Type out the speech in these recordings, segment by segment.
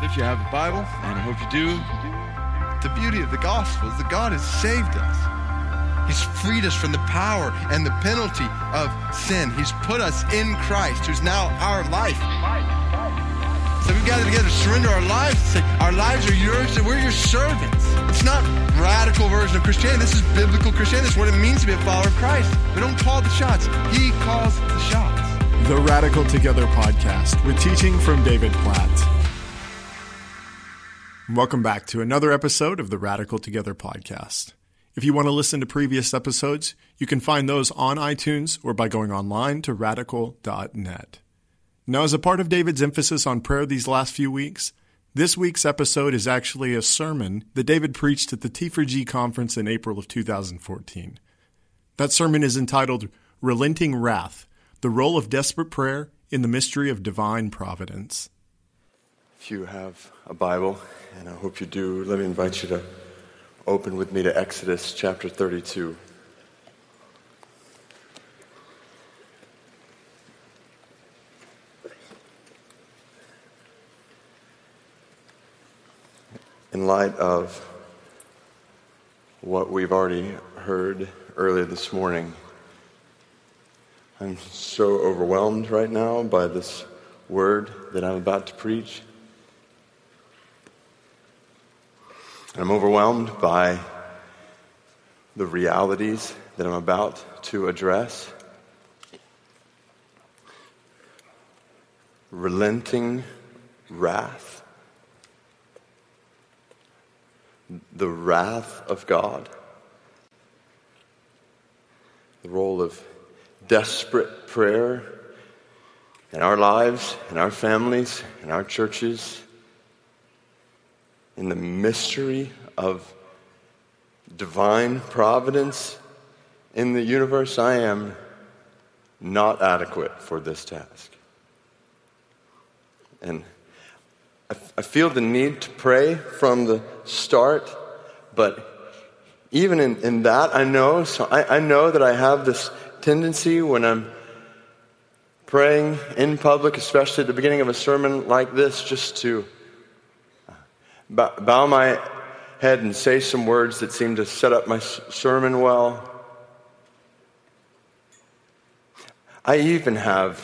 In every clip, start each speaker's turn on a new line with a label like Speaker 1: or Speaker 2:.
Speaker 1: If you have a Bible, and I hope you do, the beauty of the gospel is that God has saved us. He's freed us from the power and the penalty of sin. He's put us in Christ, who's now our life. So we gather together to surrender our lives, to say, our lives are yours, and we're your servants. It's not radical version of Christianity. This is biblical Christianity. This is what it means to be a follower of Christ. We don't call the shots. He calls the shots.
Speaker 2: The Radical Together podcast with teaching from David Platt. Welcome back to another episode of the Radical Together podcast. If you want to listen to previous episodes, you can find those on iTunes or by going online to radical.net. Now, as a part of David's emphasis on prayer these last few weeks, this week's episode is actually a sermon that David preached at the T4G conference in April of 2014. That sermon is entitled Relenting Wrath, the Role of Desperate Prayer in the Mystery of Divine Providence.
Speaker 3: If you have a Bible, and I hope you do, let me invite you to open with me to Exodus chapter 32. In light of what we've already heard earlier this morning, I'm so overwhelmed right now by this word that I'm about to preach. I'm overwhelmed by the realities that I'm about to address. Relenting wrath. The wrath of God. The role of desperate prayer in our lives, in our families, in our churches, in the mystery of divine providence in the universe. I am not adequate for this task. And I feel the need to pray from the start, but even in that, I know that I have this tendency when I'm praying in public, especially at the beginning of a sermon like this, just to bow my head and say some words that seem to set up my sermon well. I even have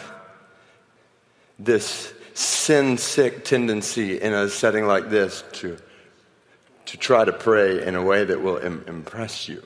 Speaker 3: this sin-sick tendency in a setting like this to try to pray in a way that will impress you.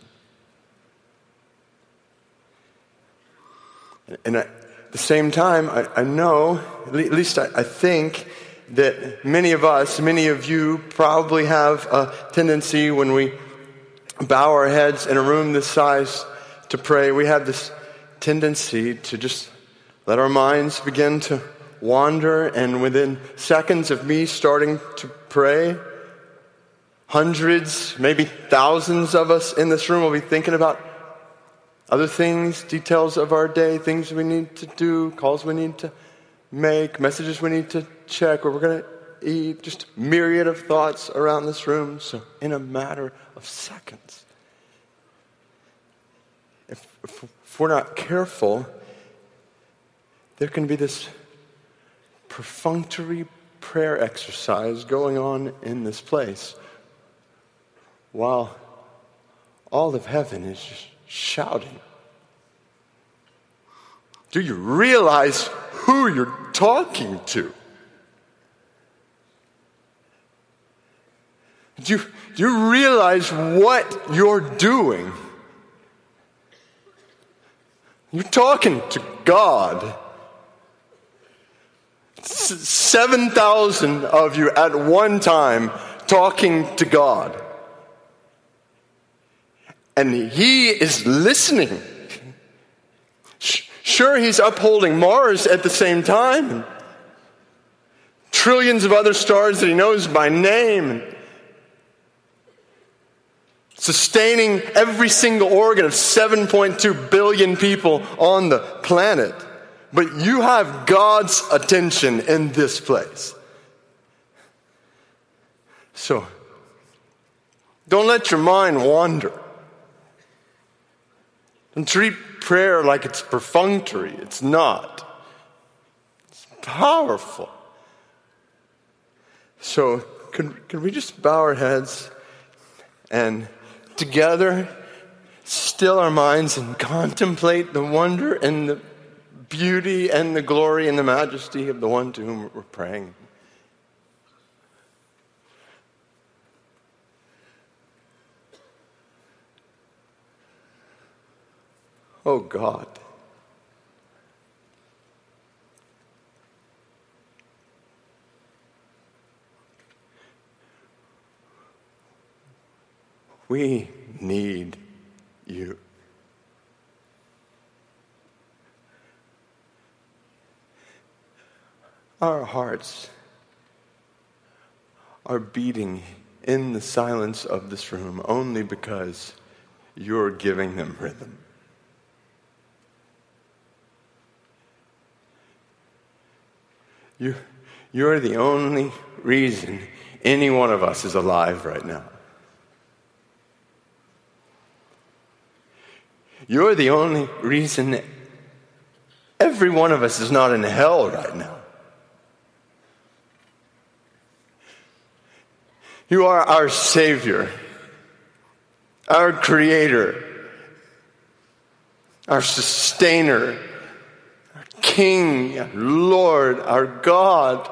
Speaker 3: And at the same time, I know, at least I think, that many of you probably have a tendency when we bow our heads in a room this size to pray. We have this tendency to just let our minds begin to wander, and within seconds of me starting to pray, hundreds, maybe thousands of us in this room will be thinking about other things, details of our day, things we need to do, calls we need to make, messages we need to check, where we're going to eat, just a myriad of thoughts around this room. So in a matter of seconds, if we're not careful, there can be this perfunctory prayer exercise going on in this place while all of heaven is just shouting. Do you realize who you're talking to? Do you realize what you're doing? You're talking to God. 7,000 of you at one time talking to God. And He is listening. Sure, He's upholding Mars at the same time. And trillions of other stars that He knows by name. And sustaining every single organ of 7.2 billion people on the planet. But you have God's attention in this place. So, don't let your mind wander. Don't treat prayer like it's perfunctory. It's not. It's powerful. So could we just bow our heads and together still our minds and contemplate the wonder and the beauty and the glory and the majesty of the one to whom we're praying? Oh God, we need you. Our hearts are beating in the silence of this room only because you're giving them rhythm. You're the only reason any one of us is alive right now. You're the only reason every one of us is not in hell right now. You are our Savior, our Creator, our Sustainer, our King, our Lord, our God.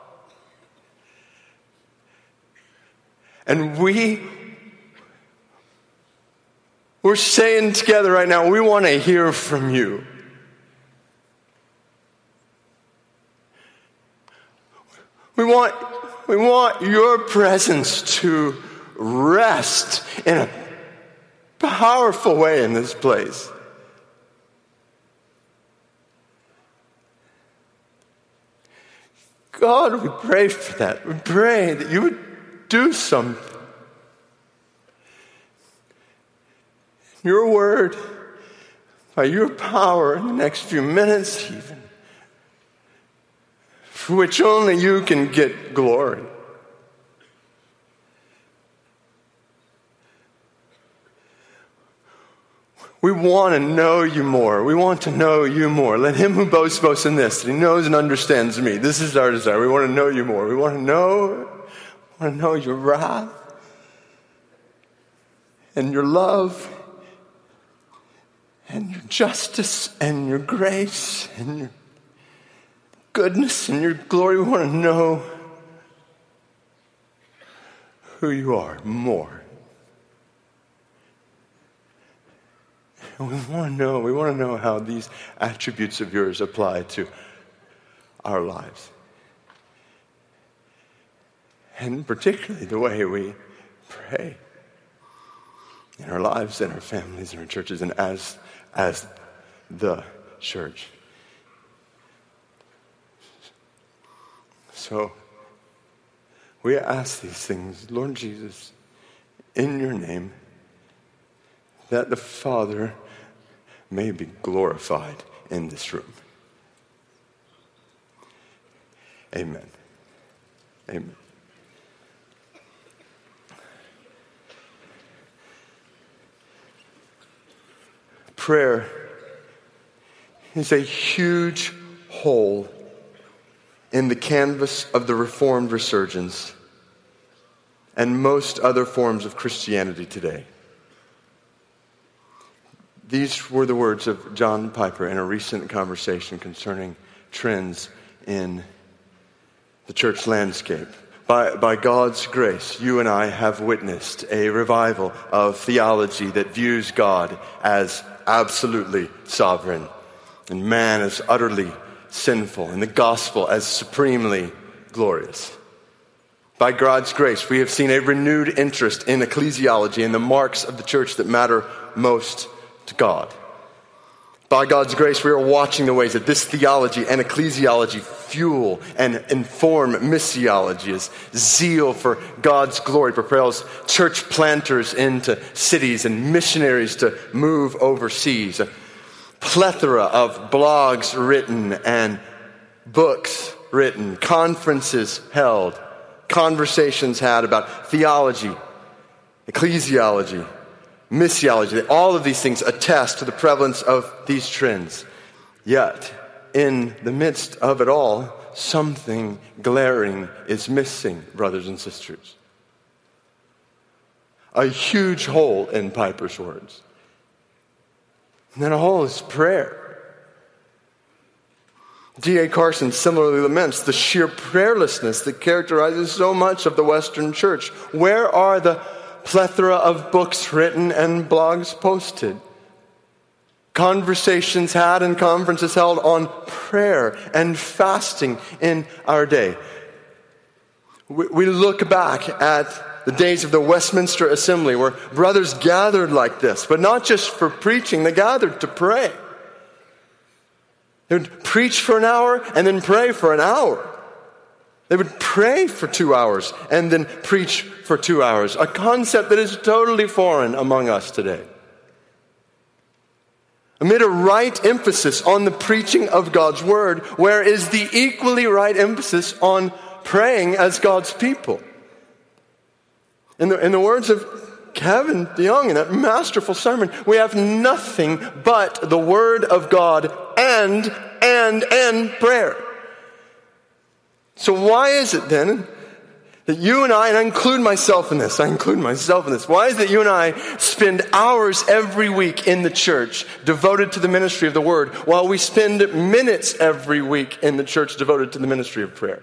Speaker 3: And we're saying together right now, we want to hear from you. We want your presence to rest in a powerful way in this place. God, we pray for that. We pray that you would do something. Your word, by your power in the next few minutes even, for which only you can get glory. We want to know you more. We want to know you more. Let him who boasts boast in this, that he knows and understands me. This is our desire. We want to know you more. We want to know your wrath and your love and your justice and your grace and your goodness and your glory. We want to know who you are more. And we want to know how these attributes of yours apply to our lives. And particularly the way we pray in our lives, in our families, in our churches, and as the church. So we ask these things, Lord Jesus, in your name, that the Father may be glorified in this room. Amen. Amen. Prayer is a huge hole in the canvas of the Reformed resurgence and most other forms of Christianity today. These were the words of John Piper in a recent conversation concerning trends in the church landscape. By God's grace, you and I have witnessed a revival of theology that views God as absolutely sovereign and man as utterly sinful and the gospel as supremely glorious. By God's grace, we have seen a renewed interest in ecclesiology and the marks of the church that matter most to God. By God's grace, we are watching the ways that this theology and ecclesiology fuel and inform missiology as zeal for God's glory propels church planters into cities and missionaries to move overseas. A plethora of blogs written and books written, conferences held, conversations had about theology, ecclesiology, missiology. All of these things attest to the prevalence of these trends. Yet, in the midst of it all, something glaring is missing, brothers and sisters. A huge hole in Piper's words. And that hole is prayer. D.A. Carson similarly laments the sheer prayerlessness that characterizes so much of the Western church. Where are the plethora of books written and blogs posted? Conversations had and conferences held on prayer and fasting in our day. We look back at the days of the Westminster Assembly where brothers gathered like this, but not just for preaching, they gathered to pray. They would preach for an hour and then pray for an hour. They would pray for 2 hours and then preach for 2 hours, a concept that is totally foreign among us today. Amid a right emphasis on the preaching of God's word, where is the equally right emphasis on praying as God's people? In the words of Kevin DeYoung in that masterful sermon, we have nothing but the word of God and prayer. So why is it then that you and I include myself in this, why is it that you and I spend hours every week in the church devoted to the ministry of the word, while we spend minutes every week in the church devoted to the ministry of prayer?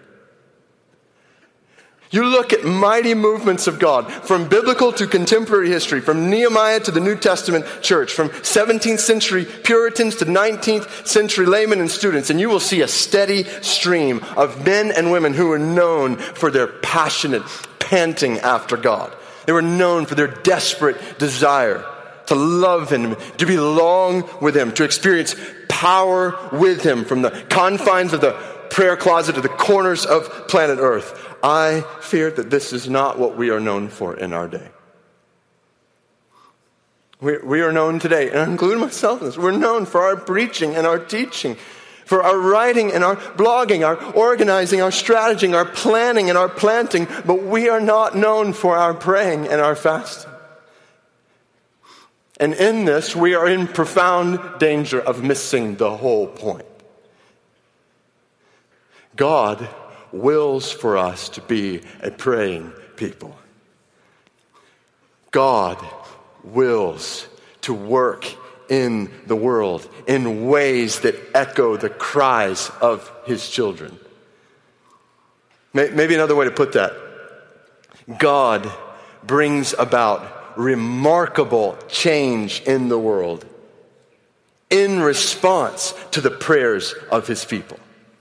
Speaker 3: You look at mighty movements of God, from biblical to contemporary history, from Nehemiah to the New Testament church, from 17th century Puritans to 19th century laymen and students, and you will see a steady stream of men and women who are known for their passionate panting after God. They were known for their desperate desire to love Him, to belong with Him, to experience power with Him from the confines of the prayer closet to the corners of planet Earth. I fear that this is not what we are known for in our day. We are known today, and I include myself in this, we're known for our preaching and our teaching, for our writing and our blogging, our organizing, our strategizing, our planning and our planting, but we are not known for our praying and our fasting. And in this, we are in profound danger of missing the whole point. God wills for us to be a praying people. God wills to work in the world in ways that echo the cries of His children. Maybe another way to put that, God brings about remarkable change in the world in response to the prayers of His people.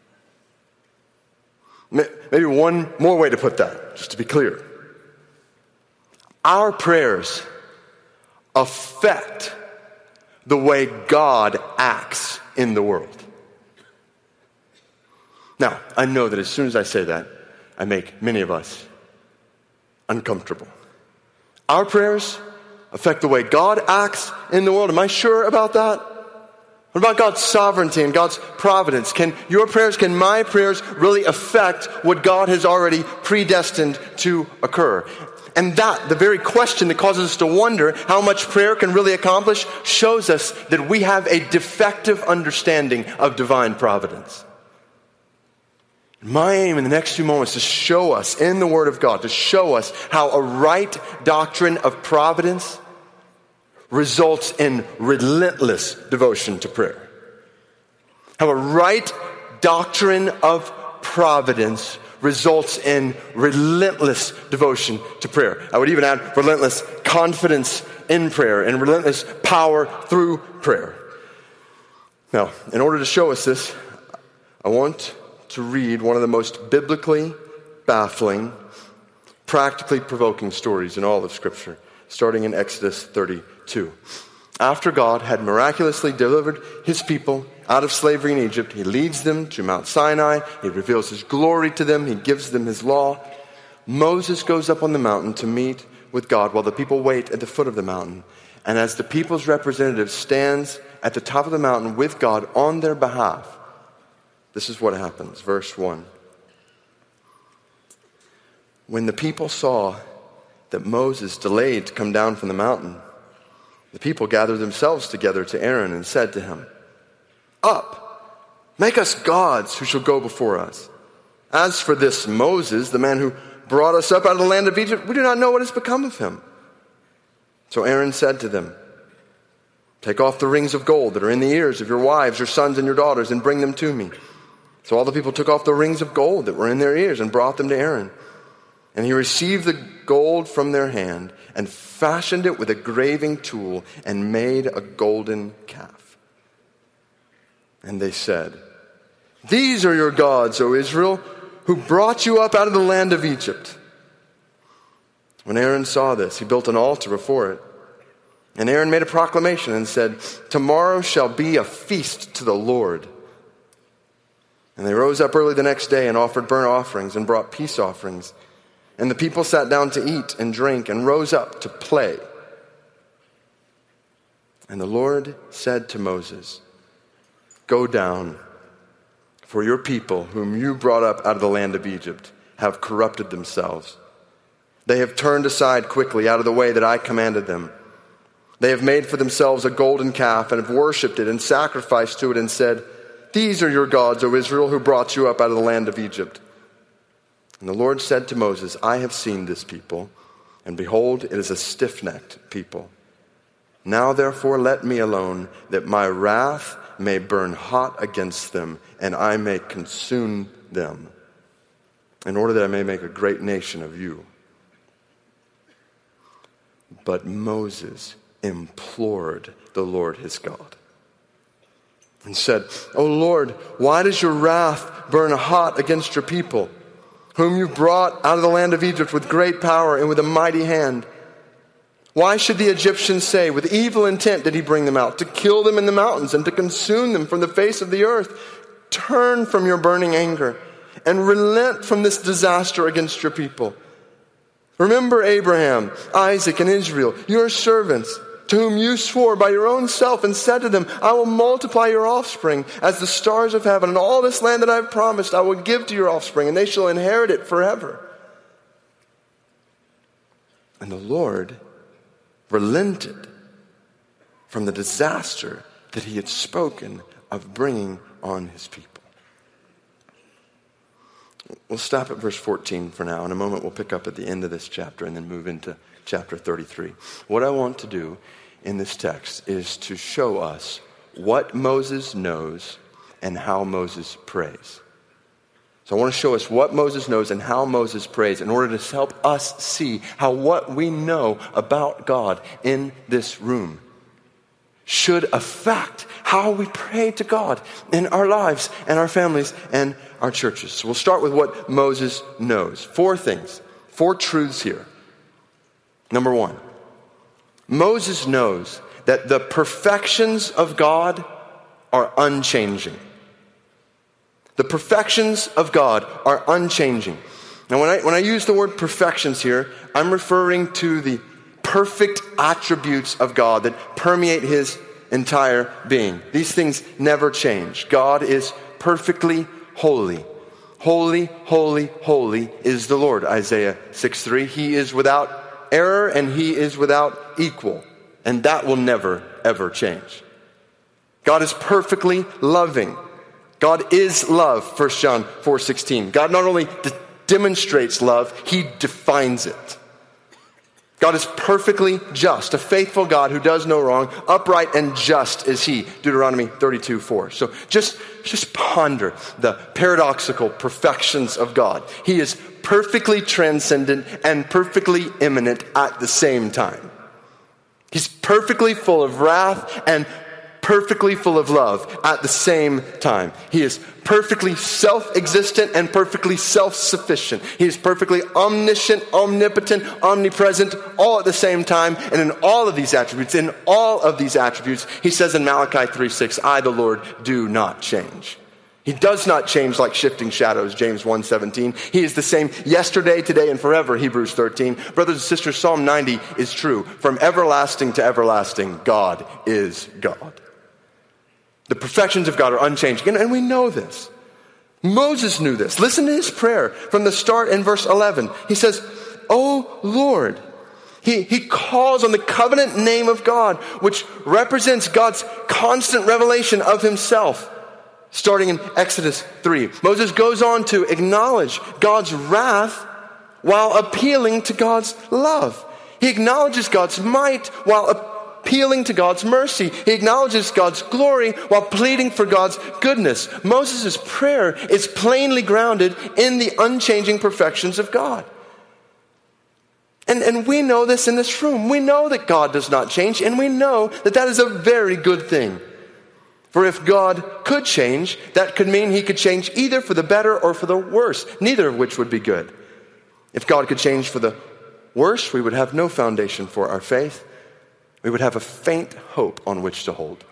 Speaker 3: Maybe one more way to put that, just to be clear. Our prayers affect the way God acts in the world. Now, I know that as soon as I say that, I make many of us uncomfortable. Our prayers affect the way God acts in the world. Am I sure about that? What about God's sovereignty and God's providence? Can your prayers, can my prayers really affect what God has already predestined to occur? And that, the very question that causes us to wonder how much prayer can really accomplish, shows us that we have a defective understanding of divine providence. My aim in the next few moments is to show us in the Word of God, to show us how a right doctrine of providence results in relentless devotion to prayer. How a right doctrine of providence results in relentless devotion to prayer. I would even add relentless confidence in prayer and relentless power through prayer. Now, in order to show us this, I want to read one of the most biblically baffling, practically provoking stories in all of Scripture, starting in Exodus 32. After God had miraculously delivered His people out of slavery in Egypt, He leads them to Mount Sinai. He reveals His glory to them. He gives them His law. Moses goes up on the mountain to meet with God while the people wait at the foot of the mountain. And as the people's representative stands at the top of the mountain with God on their behalf, this is what happens. Verse 1. When the people saw that Moses delayed to come down from the mountain, the people gathered themselves together to Aaron and said to him, "Up, Make us gods who shall go before us. As for this Moses, the man who brought us up out of the land of Egypt, we do not know what has become of him." So Aaron said to them, "Take off the rings of gold that are in the ears of your wives, your sons, and your daughters, and bring them to me." So all the people took off the rings of gold that were in their ears and brought them to Aaron. And he received the gold from their hand and fashioned it with a graving tool and made a golden calf. And they said, "These are your gods, O Israel, who brought you up out of the land of Egypt." When Aaron saw this, he built an altar before it. And Aaron made a proclamation and said, "Tomorrow shall be a feast to the Lord." And they rose up early the next day and offered burnt offerings and brought peace offerings. And the people sat down to eat and drink and rose up to play. And the Lord said to Moses, "Go down, for your people, whom you brought up out of the land of Egypt, have corrupted themselves. They have turned aside quickly out of the way that I commanded them. They have made for themselves a golden calf and have worshipped it and sacrificed to it and said, 'These are your gods, O Israel, who brought you up out of the land of Egypt.' And the Lord said to Moses, 'I have seen this people, and behold, it is a stiff-necked people. Now therefore let me alone, that my wrath may burn hot against them, and I may consume them, in order that I may make a great nation of you.' But Moses implored the Lord his God and said, 'O Lord, why does your wrath burn hot against your people, whom you brought out of the land of Egypt with great power and with a mighty hand? Why should the Egyptians say, with evil intent did he bring them out, to kill them in the mountains and to consume them from the face of the earth? Turn from your burning anger and relent from this disaster against your people. Remember Abraham, Isaac, and Israel, your servants, to whom you swore by your own self and said to them, I will multiply your offspring as the stars of heaven, and all this land that I have promised I will give to your offspring, and they shall inherit it forever.' And the Lord relented from the disaster that he had spoken of bringing on his people." We'll stop at verse 14 for now. In a moment, we'll pick up at the end of this chapter and then move into chapter 33. What I want to do in this text is to show us what Moses knows and how Moses prays. So I want to show us what Moses knows and how Moses prays in order to help us see how what we know about God in this room should affect how we pray to God in our lives and our families and our churches. So we'll start with what Moses knows. 4 things, 4 truths here. Number 1, Moses knows that the perfections of God are unchanging. The perfections of God are unchanging. Now when I use the word perfections here, I'm referring to the perfect attributes of God that permeate his entire being. These things never change. God is perfectly holy. Holy, holy, holy is the Lord. Isaiah 6:3. He is without error and he is without equal. And that will never, ever change. God is perfectly loving. God is love, 1 John 4:16. God not only demonstrates love, he defines it. God is perfectly just, a faithful God who does no wrong, upright and just is he, Deuteronomy 32:4. So just ponder the paradoxical perfections of God. He is perfectly transcendent and perfectly immanent at the same time. He's perfectly full of wrath and perfectly full of love at the same time. He is perfectly self-existent and perfectly self-sufficient. He is perfectly omniscient, omnipotent, omnipresent, all at the same time. And in all of these attributes, he says in Malachi 3:6, I, the Lord, do not change. He does not change like shifting shadows, James 1:17. He is the same yesterday, today, and forever, Hebrews 13. Brothers and sisters, Psalm 90 is true. From everlasting to everlasting, God is God. The perfections of God are unchanging, and we know this. Moses knew this. Listen to his prayer from the start in verse 11. He says, "O Lord." He calls on the covenant name of God, which represents God's constant revelation of himself. Starting in Exodus 3, Moses goes on to acknowledge God's wrath while appealing to God's love. He acknowledges God's might while appealing to God's mercy. He acknowledges God's glory while pleading for God's goodness. Moses' prayer is plainly grounded in the unchanging perfections of God. And we know this in this room. We know that God does not change, and we know that that is a very good thing. For if God could change, that could mean he could change either for the better or for the worse, neither of which would be good. If God could change for the worse, we would have no foundation for our faith. We would have a faint hope on which to hold.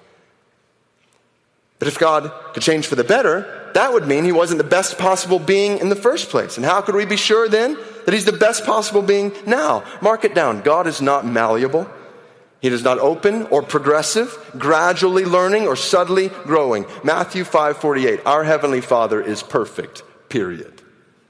Speaker 3: But if God could change for the better, that would mean he wasn't the best possible being in the first place. And how could we be sure then that he's the best possible being now? Mark it down. God is not malleable. He is not open or progressive, gradually learning or subtly growing. Matthew 5:48, our Heavenly Father is perfect, period.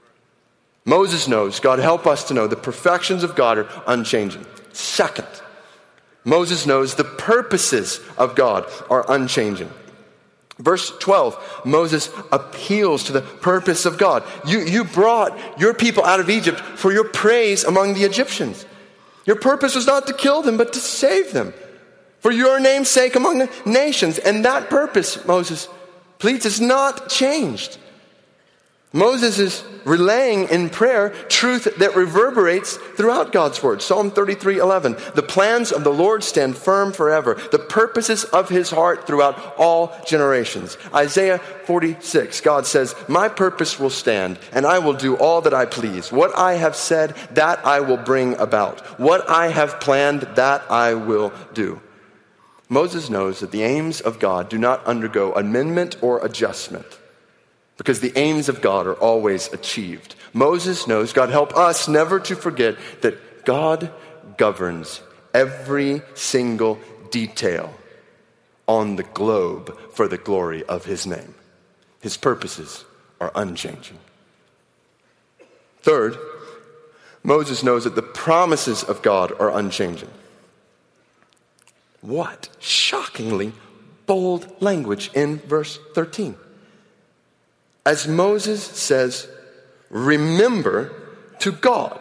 Speaker 3: Moses knows, God help us to know, the perfections of God are unchanging. Second, Moses knows the purposes of God are unchanging. Verse 12, Moses appeals to the purpose of God. You brought your people out of Egypt for your praise among the Egyptians. Your purpose was not to kill them, but to save them. For your name's sake among the nations. And that purpose, Moses pleads, is not changed. Moses is relaying in prayer truth that reverberates throughout God's word. Psalm 33:11. The plans of the Lord stand firm forever. The purposes of his heart throughout all generations. Isaiah 46. God says, my purpose will stand, and I will do all that I please. What I have said, that I will bring about. What I have planned, that I will do. Moses knows that the aims of God do not undergo amendment or adjustment, because the aims of God are always achieved. Moses knows, God help us never to forget, that God governs every single detail on the globe for the glory of his name. His purposes are unchanging. Third, Moses knows that the promises of God are unchanging. What shockingly bold language in verse 13. As Moses says, remember to God.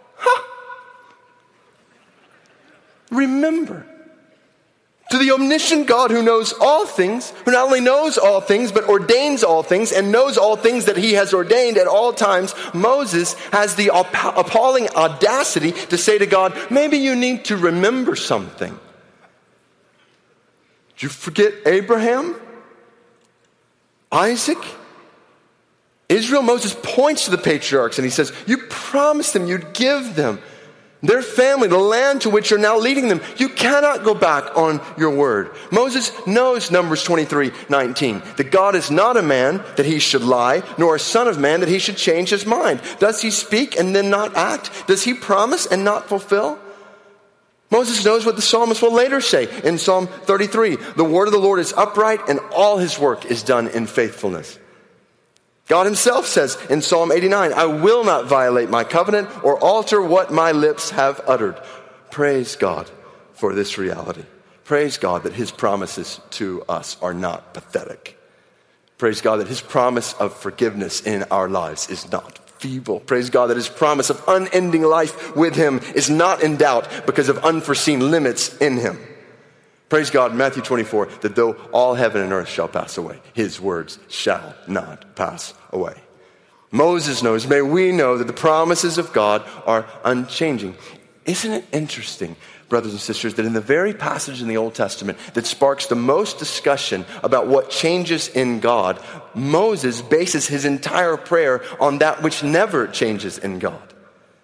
Speaker 3: Remember. To the omniscient God who knows all things, who not only knows all things, but ordains all things, and knows all things that he has ordained at all times, Moses has the appalling audacity to say to God, maybe you need to remember something. Did you forget Abraham? Isaac? Israel? Moses points to the patriarchs and he says, you promised them you'd give them their family, the land to which you're now leading them. You cannot go back on your word. Moses knows Numbers 23:19, that God is not a man that he should lie, nor a son of man that he should change his mind. Does he speak and then not act? Does he promise and not fulfill? Moses knows what the psalmist will later say in Psalm 33. The word of the Lord is upright and all his work is done in faithfulness. God himself says in Psalm 89, I will not violate my covenant or alter what my lips have uttered. Praise God for this reality. Praise God that his promises to us are not pathetic. Praise God that his promise of forgiveness in our lives is not feeble. Praise God that his promise of unending life with him is not in doubt because of unforeseen limits in him. Praise God, Matthew 24, that though all heaven and earth shall pass away, his words shall not pass away. Moses knows, may we know that the promises of God are unchanging. Isn't it interesting, brothers and sisters, that in the very passage in the Old Testament that sparks the most discussion about what changes in God, Moses bases his entire prayer on that which never changes in God.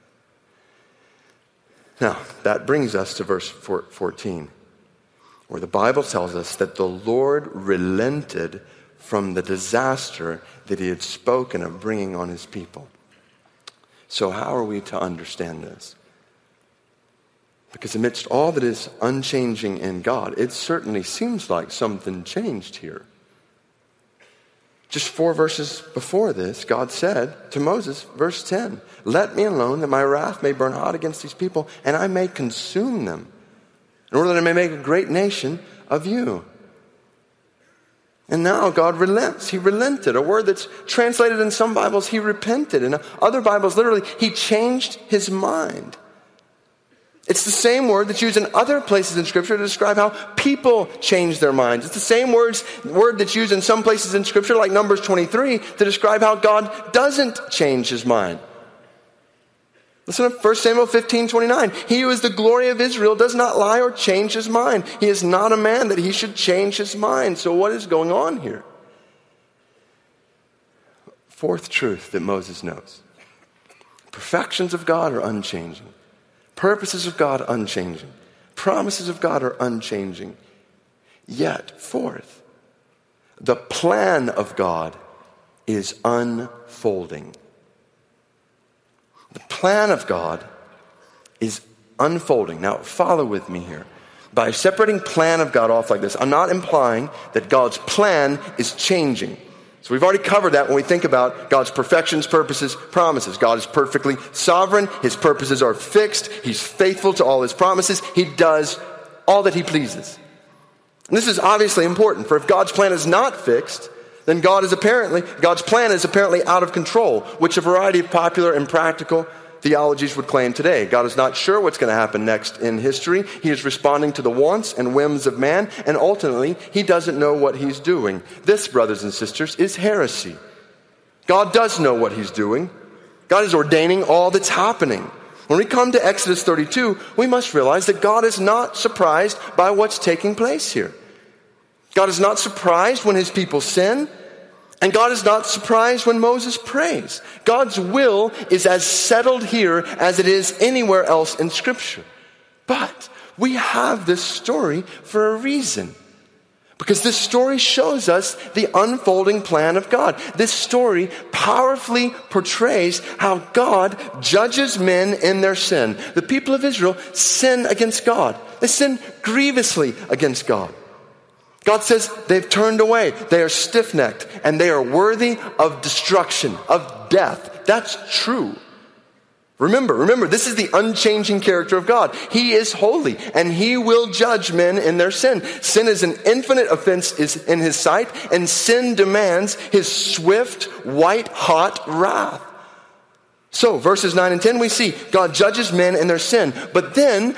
Speaker 3: Now, that brings us to verse 14. Where the Bible tells us that the Lord relented from the disaster that he had spoken of bringing on his people. So how are we to understand this? Because amidst all that is unchanging in God, it certainly seems like something changed here. Just 4 verses before this, God said to Moses, verse 10, let me alone that my wrath may burn hot against these people and I may consume them, in order that I may make a great nation of you. And now God relents. He relented. A word that's translated in some Bibles, he repented. In other Bibles, literally, he changed his mind. It's the same word that's used in other places in Scripture to describe how people change their minds. It's the same word that's used in some places in Scripture, like Numbers 23, to describe how God doesn't change his mind. Listen to 1 Samuel 15:29. He who is the glory of Israel does not lie or change his mind. He is not a man that he should change his mind. So what is going on here? Fourth truth that Moses knows. Perfections of God are unchanging. Purposes of God unchanging. Promises of God are unchanging. Yet, fourth, the plan of God is unfolding. The plan of God is unfolding. Now, follow with me here. By separating plan of God off like this, I'm not implying that God's plan is changing. So we've already covered that when we think about God's perfections, purposes, promises. God is perfectly sovereign. His purposes are fixed. He's faithful to all his promises. He does all that he pleases. And this is obviously important, for if God's plan is not fixed, then God's plan is apparently out of control, which a variety of popular and practical theologies would claim today. God is not sure what's going to happen next in history. He is responding to the wants and whims of man, and ultimately, he doesn't know what he's doing. This, brothers and sisters, is heresy. God does know what he's doing. God is ordaining all that's happening. When we come to Exodus 32, we must realize that God is not surprised by what's taking place here. God is not surprised when his people sin, and God is not surprised when Moses prays. God's will is as settled here as it is anywhere else in Scripture. But we have this story for a reason. Because this story shows us the unfolding plan of God. This story powerfully portrays how God judges men in their sin. The people of Israel sin against God. They sin grievously against God. God says they've turned away, they are stiff-necked, and they are worthy of destruction, of death. That's true. Remember, this is the unchanging character of God. He is holy, and he will judge men in their sin. Sin is an infinite offense in his sight, and sin demands his swift, white-hot wrath. So, verses 9 and 10, we see God judges men in their sin, but then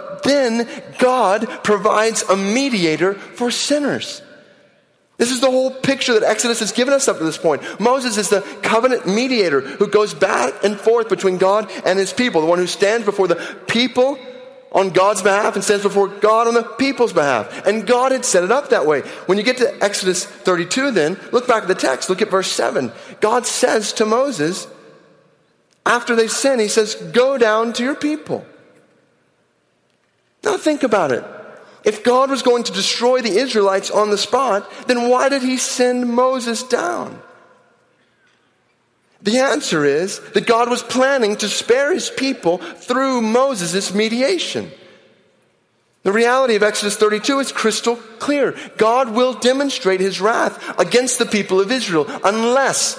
Speaker 3: God provides a mediator for sinners. This is the whole picture that Exodus has given us up to this point. Moses is the covenant mediator who goes back and forth between God and his people, the one who stands before the people on God's behalf and stands before God on the people's behalf. And God had set it up that way. When you get to Exodus 32 then, look back at the text, look at verse 7. God says to Moses, after they sin, he says, go down to your people. Now think about it. If God was going to destroy the Israelites on the spot, then why did he send Moses down? The answer is that God was planning to spare his people through Moses' mediation. The reality of Exodus 32 is crystal clear. God will demonstrate his wrath against the people of Israel unless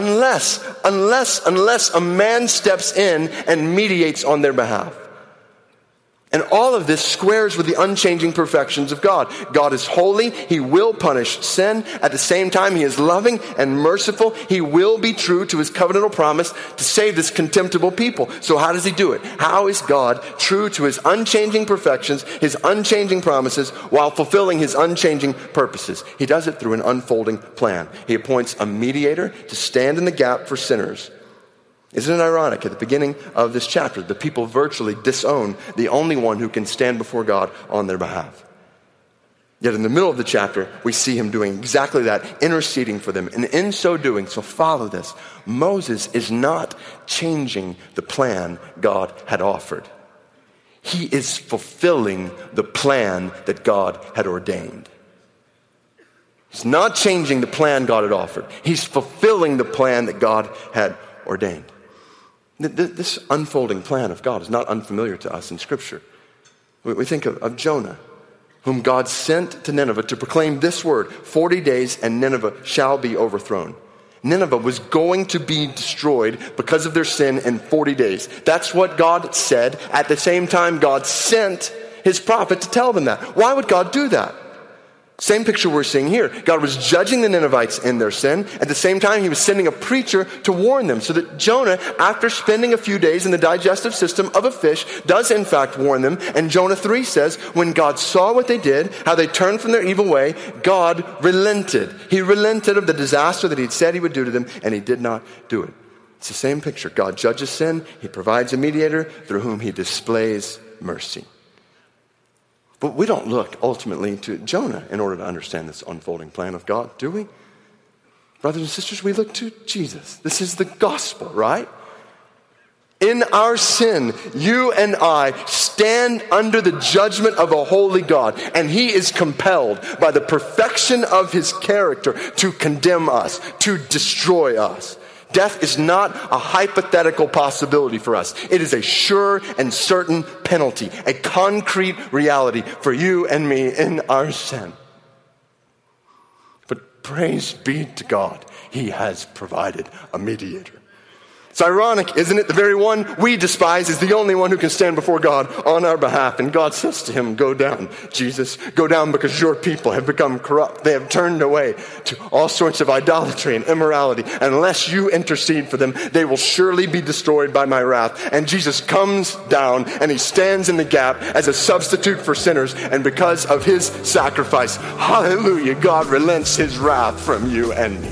Speaker 3: a man steps in and mediates on their behalf. And all of this squares with the unchanging perfections of God. God is holy. He will punish sin. At the same time, he is loving and merciful. He will be true to his covenantal promise to save this contemptible people. So how does he do it? How is God true to his unchanging perfections, his unchanging promises, while fulfilling his unchanging purposes? He does it through an unfolding plan. He appoints a mediator to stand in the gap for sinners. Isn't it ironic? At the beginning of this chapter, the people virtually disown the only one who can stand before God on their behalf. Yet in the middle of the chapter, we see him doing exactly that, interceding for them. And in so doing, so follow this, Moses is not changing the plan God had offered. He is fulfilling the plan that God had ordained. He's not changing the plan God had offered. He's fulfilling the plan that God had ordained. This unfolding plan of God is not unfamiliar to us in Scripture. We think of Jonah, whom God sent to Nineveh to proclaim this word, 40 days and Nineveh shall be overthrown. Nineveh was going to be destroyed because of their sin in 40 days. That's what God said. At the same time, God sent his prophet to tell them that. Why would God do that? Same picture we're seeing here. God was judging the Ninevites in their sin. At the same time, he was sending a preacher to warn them, so that Jonah, after spending a few days in the digestive system of a fish, does in fact warn them. And Jonah 3 says, when God saw what they did, how they turned from their evil way, God relented. He relented of the disaster that he'd said he would do to them, and he did not do it. It's the same picture. God judges sin. He provides a mediator through whom he displays mercy. But we don't look ultimately to Jonah in order to understand this unfolding plan of God, do we? Brothers and sisters, we look to Jesus. This is the gospel, right? In our sin, you and I stand under the judgment of a holy God, and he is compelled by the perfection of his character to condemn us, to destroy us. Death is not a hypothetical possibility for us. It is a sure and certain penalty, a concrete reality for you and me in our sin. But praise be to God, he has provided a mediator. It's ironic, isn't it? The very one we despise is the only one who can stand before God on our behalf. And God says to him, go down, Jesus, go down, because your people have become corrupt. They have turned away to all sorts of idolatry and immorality. And unless you intercede for them, they will surely be destroyed by my wrath. And Jesus comes down and he stands in the gap as a substitute for sinners. And because of his sacrifice, hallelujah, God relents his wrath from you and me.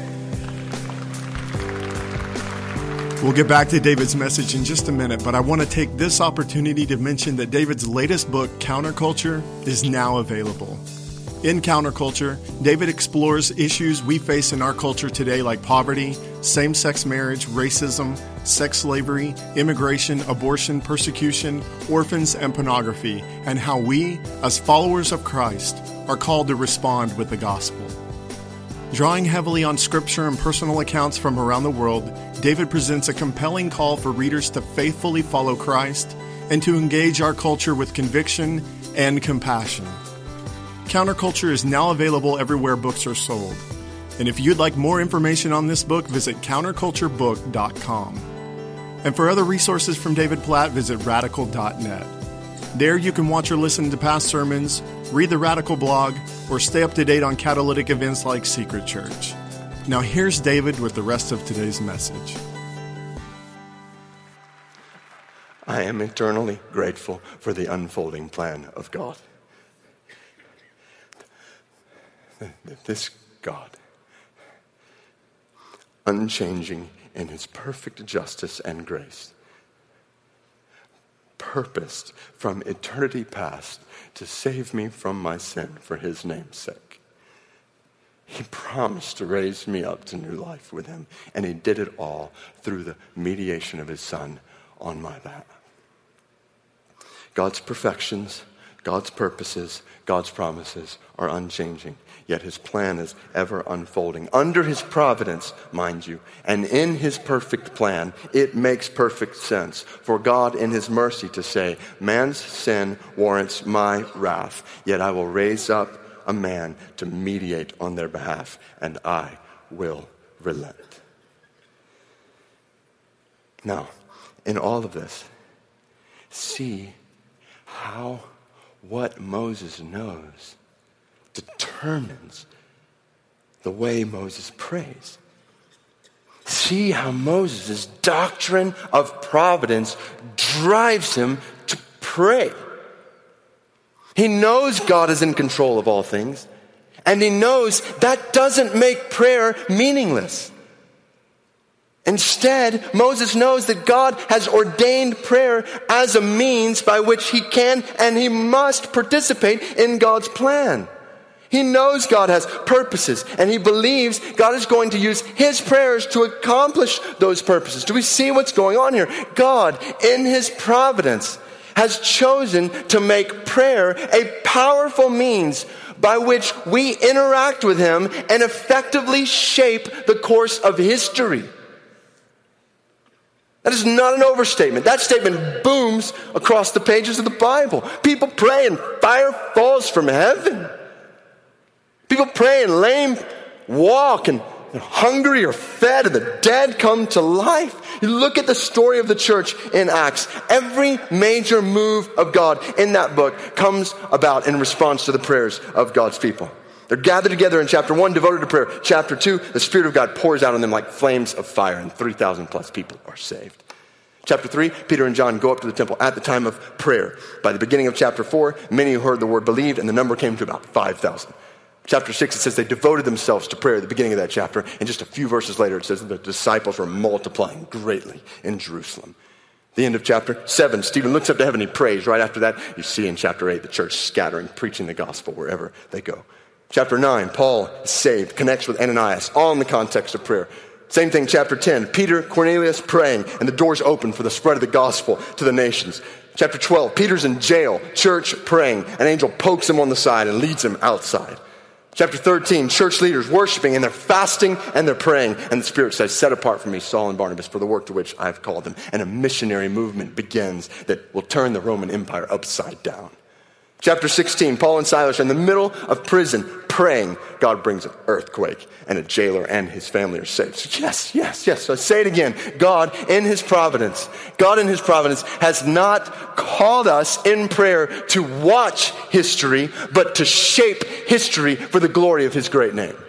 Speaker 2: We'll get back to David's message in just a minute, but I want to take this opportunity to mention that David's latest book, Counterculture, is now available. In Counterculture, David explores issues we face in our culture today like poverty, same-sex marriage, racism, sex slavery, immigration, abortion, persecution, orphans, and pornography, and how we, as followers of Christ, are called to respond with the gospel. Drawing heavily on scripture and personal accounts from around the world, David presents a compelling call for readers to faithfully follow Christ and to engage our culture with conviction and compassion. Counterculture is now available everywhere books are sold. And if you'd like more information on this book, visit counterculturebook.com. And for other resources from David Platt, visit radical.net. There you can watch or listen to past sermons, read the Radical blog, or stay up to date on catalytic events like Secret Church. Now here's David with the rest of today's message.
Speaker 3: I am eternally grateful for the unfolding plan of God. This God, unchanging in his perfect justice and grace, purposed from eternity past to save me from my sin for his name's sake. He promised to raise me up to new life with him, and he did it all through the mediation of his Son on my behalf. God's perfections, God's purposes, God's promises are unchanging, yet his plan is ever unfolding. Under his providence, mind you, and in his perfect plan, it makes perfect sense for God in his mercy to say, man's sin warrants my wrath, yet I will raise up a man to mediate on their behalf, and I will relent. Now, in all of this, see how what Moses knows determines the way Moses prays. See how Moses' doctrine of providence drives him to pray. He knows God is in control of all things, and he knows that doesn't make prayer meaningless. Instead, Moses knows that God has ordained prayer as a means by which he can and he must participate in God's plan. He knows God has purposes, and he believes God is going to use his prayers to accomplish those purposes. Do we see what's going on here? God, in his providence, has chosen to make prayer a powerful means by which we interact with him and effectively shape the course of history. That is not an overstatement. That statement booms across the pages of the Bible. People pray and fire falls from heaven. People pray and lame walk and The hungry are fed and the dead come to life. You look at the story of the church in Acts. Every major move of God in that book comes about in response to the prayers of God's people. They're gathered together in chapter 1, devoted to prayer. Chapter 2, the Spirit of God pours out on them like flames of fire, and 3,000 plus people are saved. Chapter 3, Peter and John go up to the temple at the time of prayer. By the beginning of chapter 4, many who heard the word believed, and the number came to about 5,000. Chapter 6, it says they devoted themselves to prayer at the beginning of that chapter. And just a few verses later, it says that the disciples were multiplying greatly in Jerusalem. The end of chapter 7, Stephen looks up to heaven, he prays. Right after that, you see in chapter 8, the church scattering, preaching the gospel wherever they go. Chapter 9, Paul is saved, connects with Ananias, all in the context of prayer. Same thing, chapter 10, Peter, Cornelius praying, and the doors open for the spread of the gospel to the nations. Chapter 12, Peter's in jail, church praying. An angel pokes him on the side and leads him outside. Chapter 13, church leaders worshiping, and they're fasting and they're praying. And the Spirit says, set apart for me Saul and Barnabas for the work to which I have called them. And a missionary movement begins that will turn the Roman Empire upside down. Chapter 16, Paul and Silas are in the middle of prison praying. God brings an earthquake and a jailer and his family are saved. So yes. So I say it again. God in his providence has not called us in prayer to watch history, but to shape history for the glory of his great name.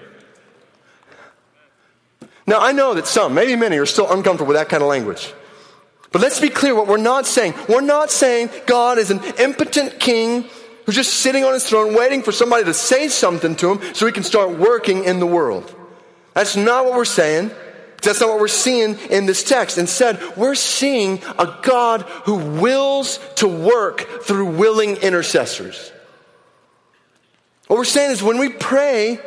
Speaker 3: Now I know that some, maybe many, are still uncomfortable with that kind of language. But let's be clear what we're not saying. We're not saying God is an impotent king who's just sitting on his throne waiting for somebody to say something to him so he can start working in the world. That's not what we're saying. That's not what we're seeing in this text. Instead, we're seeing a God who wills to work through willing intercessors. What we're saying is when we pray,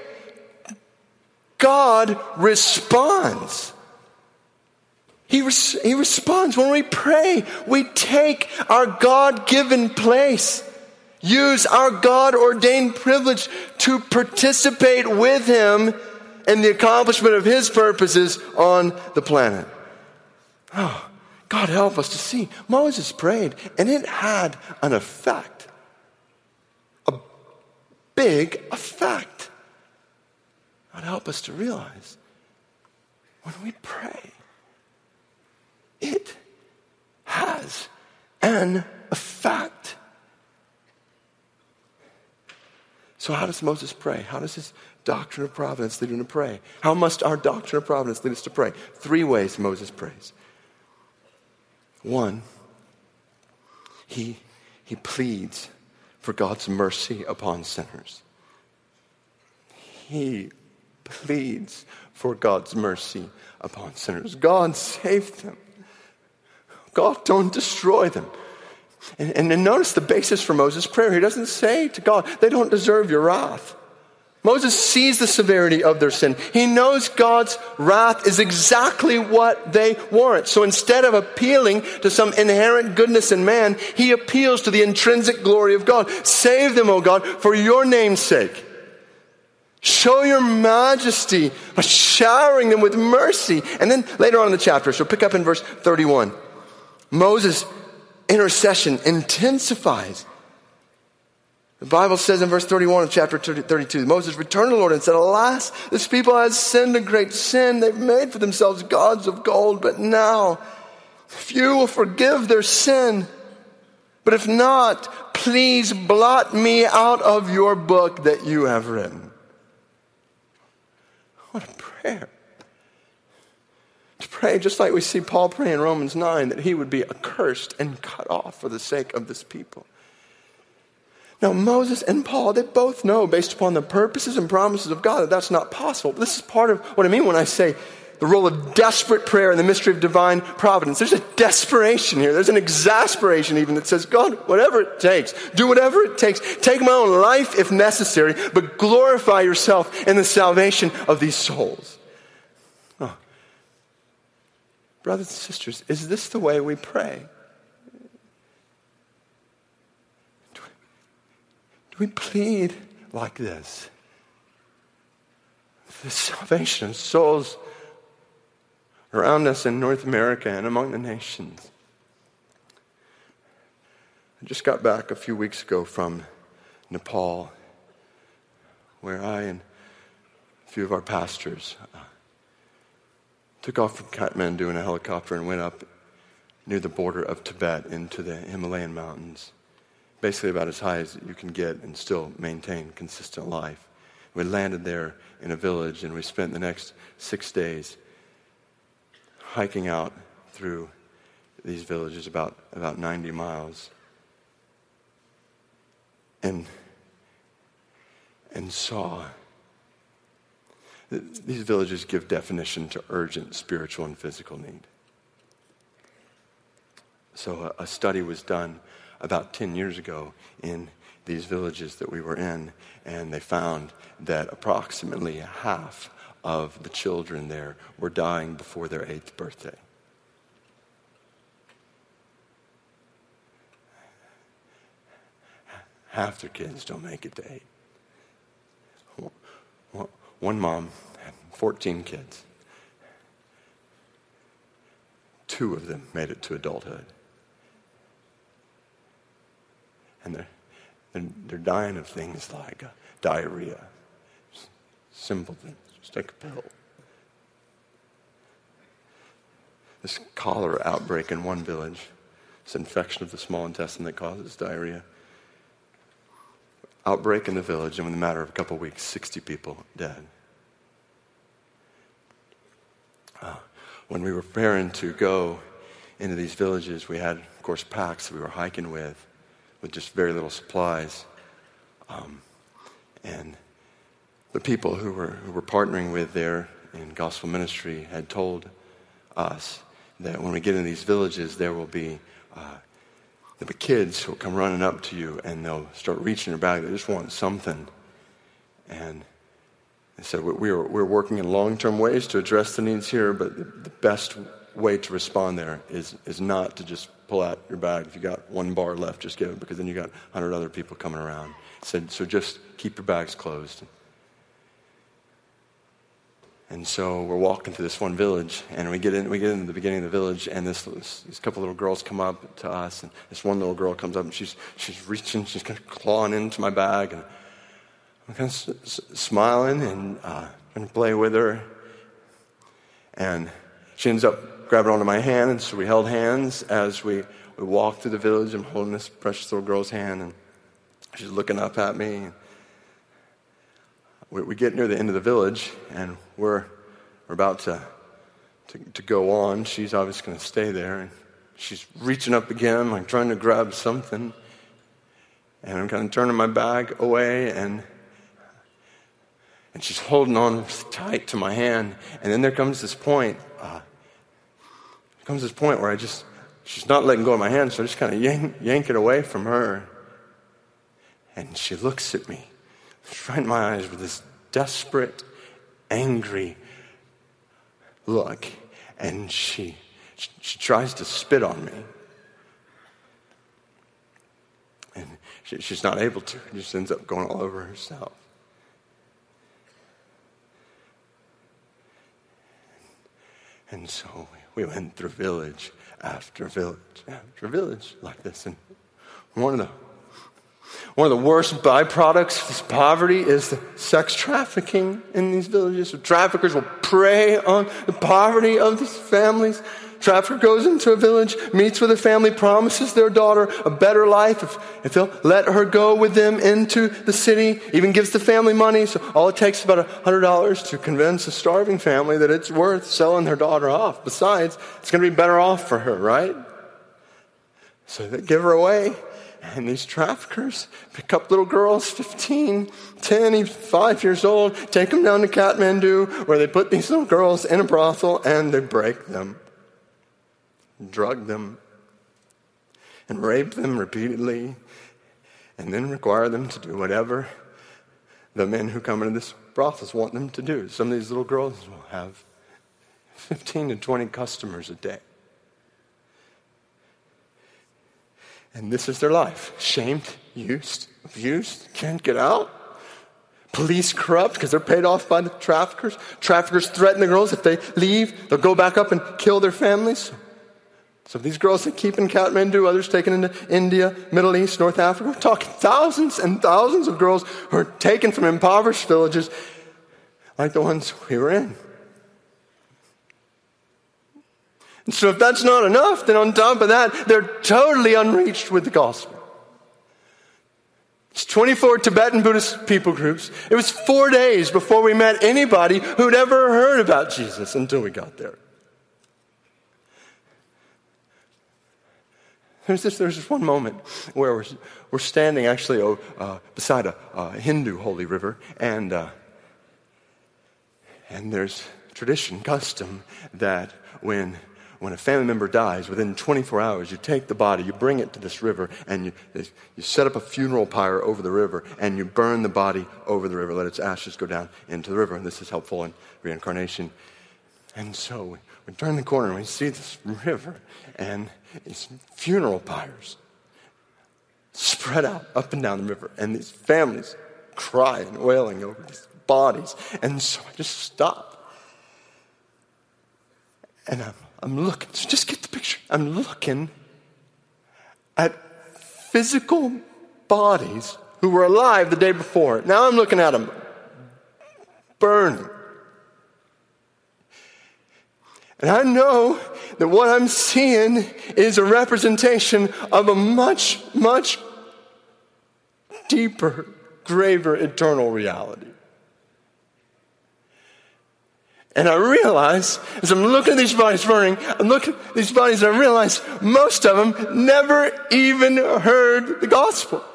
Speaker 3: God responds. He responds. When we pray, we take our God-given place, use our God-ordained privilege to participate with him in the accomplishment of his purposes on the planet. Oh, God help us to see. Moses prayed, and it had an effect. A big effect. God help us to realize when we pray, it has an effect. So how does Moses pray? How does his doctrine of providence lead him to pray? How must our doctrine of providence lead us to pray? 3 ways Moses prays. 1, he pleads for God's mercy upon sinners. He pleads for God's mercy upon sinners. God save them. God, don't destroy them. And notice the basis for Moses' prayer. He doesn't say to God, they don't deserve your wrath. Moses sees the severity of their sin. He knows God's wrath is exactly what they warrant. So instead of appealing to some inherent goodness in man, he appeals to the intrinsic glory of God. Save them, O God, for your name's sake. Show your majesty by showering them with mercy. And then later on in the chapter, so pick up in verse 31. Moses' intercession intensifies. The Bible says in verse 31 of chapter 32, Moses returned to the Lord and said, alas, this people has sinned a great sin. They've made for themselves gods of gold. But now, if you will forgive their sin, but if not, please blot me out of your book that you have written. What a prayer. To pray just like we see Paul pray in Romans 9, that he would be accursed and cut off for the sake of this people. Now Moses and Paul, they both know based upon the purposes and promises of God that that's not possible. But this is part of what I mean when I say the role of desperate prayer in the mystery of divine providence. There's a desperation here. There's an exasperation even that says, God, whatever it takes, do whatever it takes. Take my own life if necessary, but glorify yourself in the salvation of these souls. Oh. Brothers and sisters, is this the way we pray? Do we plead like this? The salvation of souls around us in North America and among the nations. I just got back a few weeks ago from Nepal, where I and a few of our pastors took off from Kathmandu in a helicopter and went up near the border of Tibet into the Himalayan mountains, basically about as high as you can get and still maintain consistent life. We landed there in a village, and we spent the next 6 days hiking out through these villages, about 90 miles, and saw that these villages give definition to urgent spiritual and physical need. So a study was done about 10 years ago in these villages that we were in, and they found that approximately half of the children there were dying before their 8th birthday. Half their kids don't make it to 8. One mom had 14 kids. 2 of them made it to adulthood. And they're dying of things like diarrhea. Simple things. Just take a pill. This cholera outbreak in one village. It's an infection of the small intestine that causes diarrhea. Outbreak in the village, and in a matter of a couple of weeks, 60 people dead. When we were preparing to go into these villages, we had, of course, packs that we were hiking with just very little supplies. And the people who were partnering with there in gospel ministry had told us that when we get in these villages, there'll be kids who'll come running up to you, and they'll start reaching their bag. They just want something. And they said, we're working in long-term ways to address the needs here, but the best way to respond there is not to just pull out your bag. If you got 1 bar left, just give it, because then you got 100 other people coming around. He said, so just keep your bags closed. And so we're walking through this one village, and we get into the beginning of the village, and these couple little girls come up to us, and this one little girl comes up, and she's reaching, she's kind of clawing into my bag, and I'm kind of smiling and going to play with her, and she ends up grabbing onto my hand, and so we held hands as we walked through the village. I'm holding this precious little girl's hand, and she's looking up at me. We get near the end of the village, and we're about to go on. She's obviously going to stay there, and she's reaching up again, like trying to grab something. And I'm kind of turning my bag away, and she's holding on tight to my hand. And then there comes this point. Where she's not letting go of my hand, so I just kind of yank it away from her. And she looks at me, right in my eyes, with this desperate, angry look, and she tries to spit on me, and she's not able to. She just ends up going all over herself. And so we went through village after village after village like this, and one of the worst byproducts of this poverty is the sex trafficking in these villages. So traffickers will prey on the poverty of these families. Trafficker goes into a village, meets with a family, promises their daughter a better life if they'll let her go with them into the city, even gives the family money. So all it takes is about $100 to convince a starving family that it's worth selling their daughter off. Besides, it's going to be better off for her, right? So they give her away. And these traffickers pick up little girls, 15, 10, even 5 years old, take them down to Kathmandu, where they put these little girls in a brothel, and they break them, drug them, and rape them repeatedly, and then require them to do whatever the men who come into this brothels want them to do. Some of these little girls will have 15 to 20 customers a day. And this is their life. Shamed, used, abused, can't get out. Police corrupt because they're paid off by the traffickers. Traffickers threaten the girls. If they leave, they'll go back up and kill their families. So these girls they keep in Kathmandu, others taken into India, Middle East, North Africa. We're talking thousands and thousands of girls who are taken from impoverished villages like the ones we were in. And so if that's not enough, then on top of that, they're totally unreached with the gospel. It's 24 Tibetan Buddhist people groups. It was 4 days before we met anybody who'd ever heard about Jesus until we got there. There's this one moment where we're standing actually beside a Hindu holy river, and there's tradition, custom, that when a family member dies, within 24 hours, you take the body, you bring it to this river, and you set up a funeral pyre over the river, and you burn the body over the river, let its ashes go down into the river. And this is helpful in reincarnation. And so we turn the corner and we see this river, and these funeral pyres spread out up and down the river, and these families crying, wailing over these bodies. And so I just stop. And I'm looking, so just get the picture. I'm looking at physical bodies who were alive the day before. Now I'm looking at them burning. And I know that what I'm seeing is a representation of a much, much deeper, graver, eternal reality. And I realize, as I'm looking at these bodies burning, I'm looking at these bodies and I realize most of them never even heard the gospel.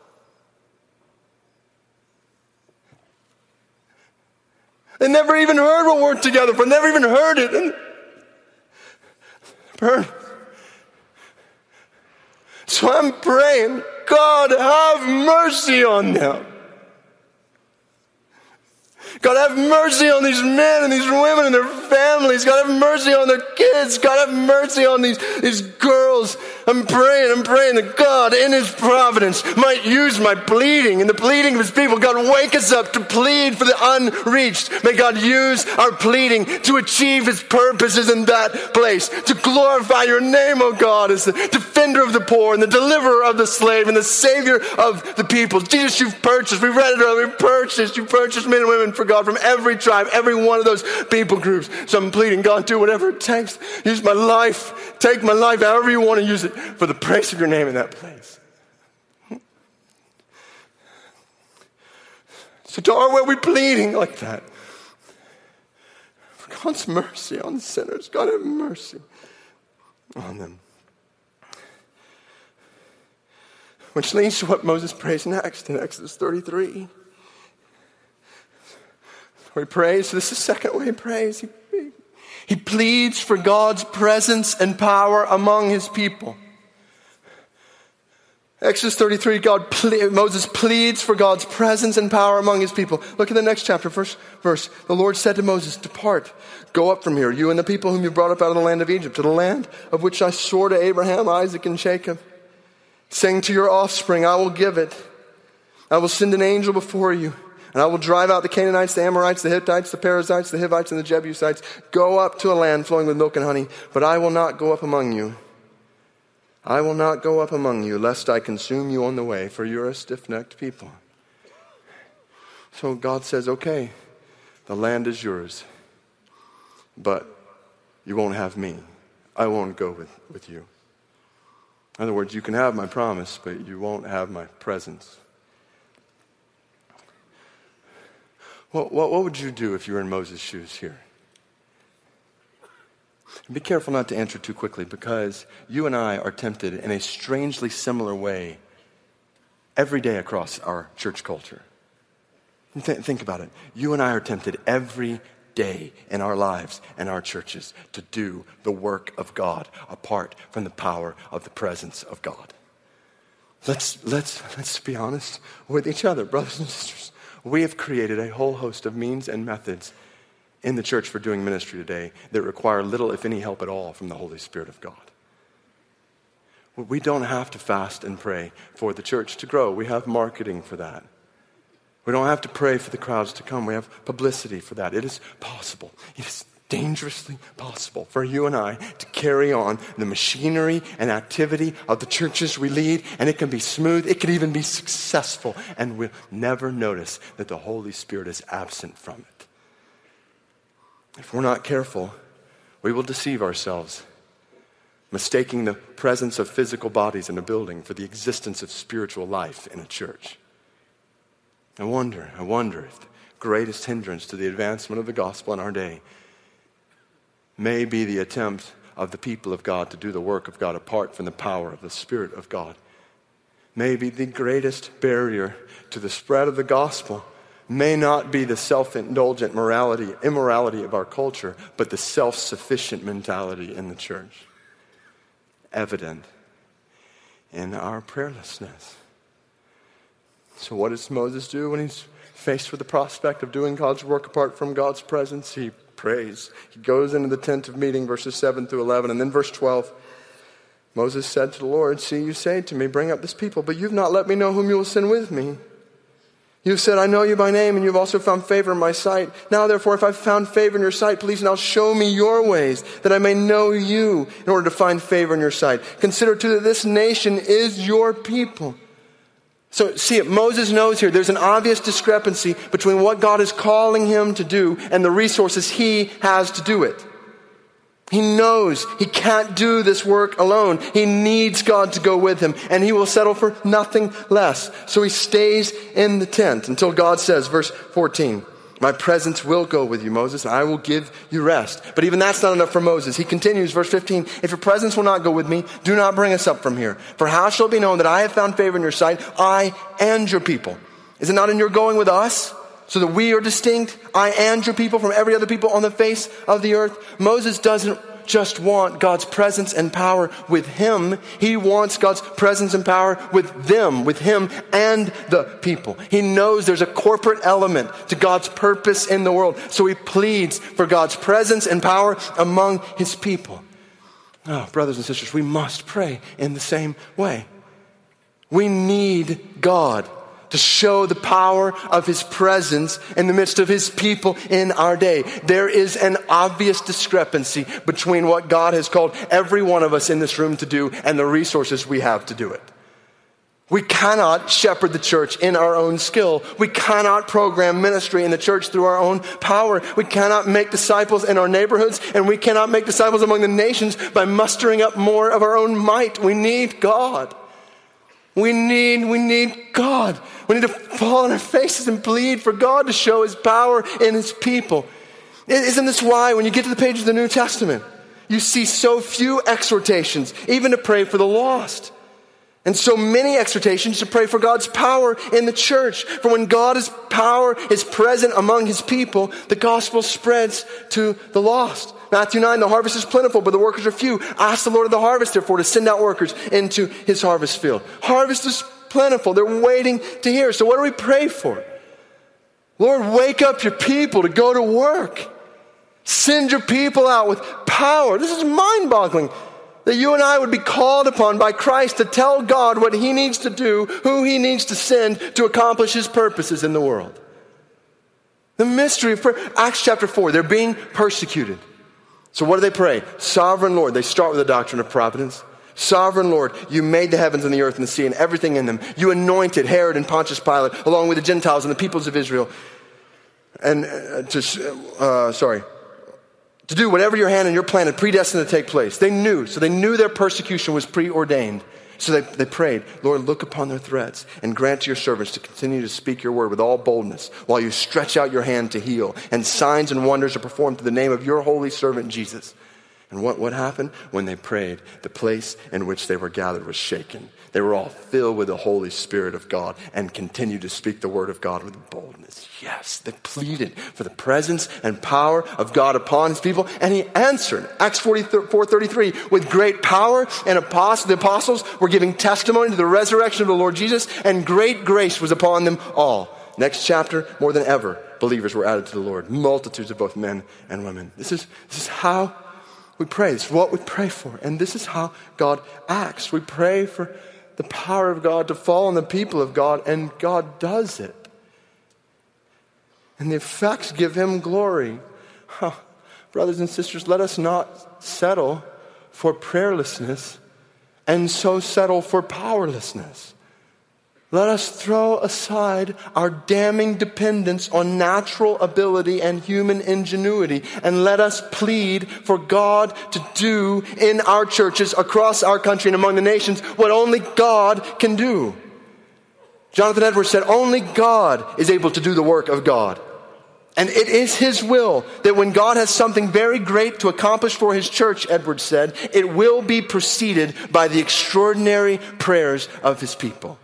Speaker 3: They never even heard what we're together for. Never even heard it. And burning. So I'm praying, God, have mercy on them. God, have mercy on these men and these women and their families. God, have mercy on their kids. God, have mercy on these girls. I'm praying that God, in His providence, might use my pleading and the pleading of His people. God, wake us up to plead for the unreached. May God use our pleading to achieve His purposes in that place, to glorify Your name, O God, as the defender of the poor and the deliverer of the slave and the Savior of the people. Jesus, You've purchased, we read it earlier, You purchased men and women for God from every tribe, every one of those people groups. So I'm pleading, God, do whatever it takes. Use my life. Take my life however You want to use it for the praise of Your name in that place. So darn, where we pleading like that? For God's mercy on sinners. God, have mercy on them. Which leads to what Moses prays next in Exodus 33. Where he prays, so this is the second way he prays. He pleads for God's presence and power among His people. Exodus 33, Moses pleads for God's presence and power among His people. Look at the next chapter, first verse. The Lord said to Moses, depart, go up from here, you and the people whom you brought up out of the land of Egypt, to the land of which I swore to Abraham, Isaac, and Jacob, saying to your offspring, I will give it. I will send an angel before you, and I will drive out the Canaanites, the Amorites, the Hittites, the Perizzites, the Hivites, and the Jebusites. Go up to a land flowing with milk and honey, but I will not go up among you. I will not go up among you, lest I consume you on the way, for you're a stiff-necked people. So God says, okay, the land is yours, but you won't have me. I won't go with you. In other words, you can have my promise, but you won't have my presence. What would you do if you were in Moses' shoes here? And be careful not to answer too quickly, because you and I are tempted in a strangely similar way every day across our church culture. Think about it. You and I are tempted every day in our lives and our churches to do the work of God apart from the power of the presence of God. Let's be honest with each other, brothers and sisters. We have created a whole host of means and methods in the church for doing ministry today that require little, if any, help at all from the Holy Spirit of God. We don't have to fast and pray for the church to grow. We have marketing for that. We don't have to pray for the crowds to come. We have publicity for that. It is possible. It is dangerously possible for you and I to carry on the machinery and activity of the churches we lead, and it can be smooth. It can even be successful, and we'll never notice that the Holy Spirit is absent from it. If we're not careful, we will deceive ourselves mistaking the presence of physical bodies in a building for the existence of spiritual life in a church. I wonder if the greatest hindrance to the advancement of the gospel in our day may be the attempt of the people of God to do the work of God apart from the power of the Spirit of God. Maybe the greatest barrier to the spread of the gospel may not be the self-indulgent immorality of our culture, but the self-sufficient mentality in the church, evident in our prayerlessness. So what does Moses do when he's faced with the prospect of doing God's work apart from God's presence? He prays. He goes into the tent of meeting, verses 7 through 11, and then verse 12. Moses said to the Lord, "See, you say to me, bring up this people, but you've not let me know whom you will send with me. You've said, I know you by name, and you've also found favor in my sight. Now, therefore, if I've found favor in your sight, please now show me your ways, that I may know you in order to find favor in your sight. Consider, too, that this nation is your people." So, see it, Moses knows here there's an obvious discrepancy between what God is calling him to do and the resources he has to do it. He knows he can't do this work alone. He needs God to go with him, and he will settle for nothing less. So he stays in the tent until God says, verse 14, "My presence will go with you, Moses, and I will give you rest." But even that's not enough for Moses. He continues, verse 15, "If your presence will not go with me, do not bring us up from here. For how shall it be known that I have found favor in your sight, I and your people? Is it not in your going with us, so that we are distinct, I and your people, from every other people on the face of the earth?" Moses doesn't just want God's presence and power with him. He wants God's presence and power with them, with him and the people. He knows there's a corporate element to God's purpose in the world. So he pleads for God's presence and power among his people. Oh, brothers and sisters, we must pray in the same way. We need God to show the power of his presence in the midst of his people in our day. There is an obvious discrepancy between what God has called every one of us in this room to do and the resources we have to do it. We cannot shepherd the church in our own skill. We cannot program ministry in the church through our own power. We cannot make disciples in our neighborhoods, and we cannot make disciples among the nations by mustering up more of our own might. We need God. We need God. We need to fall on our faces and plead for God to show his power in his people. Isn't this why when you get to the page of the New Testament, you see so few exhortations, even to pray for the lost? And so many exhortations to pray for God's power in the church. For when God's power is present among his people, the gospel spreads to the lost. Matthew 9, "The harvest is plentiful, but the workers are few. Ask the Lord of the harvest, therefore, to send out workers into his harvest field." Harvest is plentiful. They're waiting to hear. So what do we pray for? Lord, wake up your people to go to work. Send your people out with power. This is mind-boggling that you and I would be called upon by Christ to tell God what he needs to do, who he needs to send to accomplish his purposes in the world. The mystery of prayer. Acts chapter 4, they're being persecuted. So what do they pray? Sovereign Lord. They start with the doctrine of providence. Sovereign Lord, you made the heavens and the earth and the sea and everything in them. You anointed Herod and Pontius Pilate along with the Gentiles and the peoples of Israel. And to do whatever your hand and your plan had predestined to take place. They knew. So they knew their persecution was preordained. So they prayed, Lord, look upon their threats and grant to your servants to continue to speak your word with all boldness while you stretch out your hand to heal. And signs and wonders are performed through the name of your holy servant Jesus. And what happened? When they prayed, the place in which they were gathered was shaken. They were all filled with the Holy Spirit of God and continued to speak the word of God with boldness. Yes, they pleaded for the presence and power of God upon his people, and he answered. Acts 4:33, with great power and the apostles were giving testimony to the resurrection of the Lord Jesus, and great grace was upon them all. Next chapter, more than ever, believers were added to the Lord, multitudes of both men and women. This is how we pray. This is what we pray for, and this is how God acts. We pray for the power of God to fall on the people of God, and God does it. And the effects give him glory. Brothers and sisters, let us not settle for prayerlessness and so settle for powerlessness. Let us throw aside our damning dependence on natural ability and human ingenuity, and let us plead for God to do in our churches, across our country and among the nations, what only God can do. Jonathan Edwards said, only God is able to do the work of God. And it is His will that when God has something very great to accomplish for His church, Edwards said, it will be preceded by the extraordinary prayers of His people.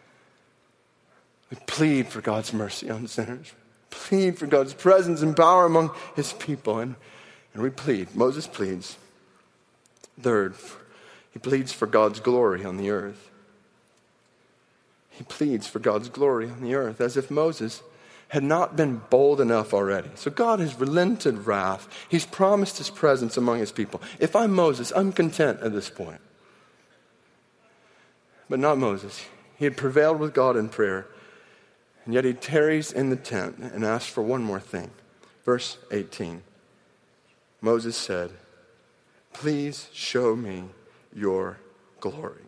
Speaker 3: We plead for God's mercy on sinners. Plead for God's presence and power among His people. And we plead. Moses pleads. Third, he pleads for God's glory on the earth. He pleads for God's glory on the earth, as if Moses had not been bold enough already. So God has relented wrath. He's promised His presence among His people. If I'm Moses, I'm content at this point. But not Moses. He had prevailed with God in prayer. And yet he tarries in the tent and asks for one more thing. Verse 18. Moses said, please show me your glory.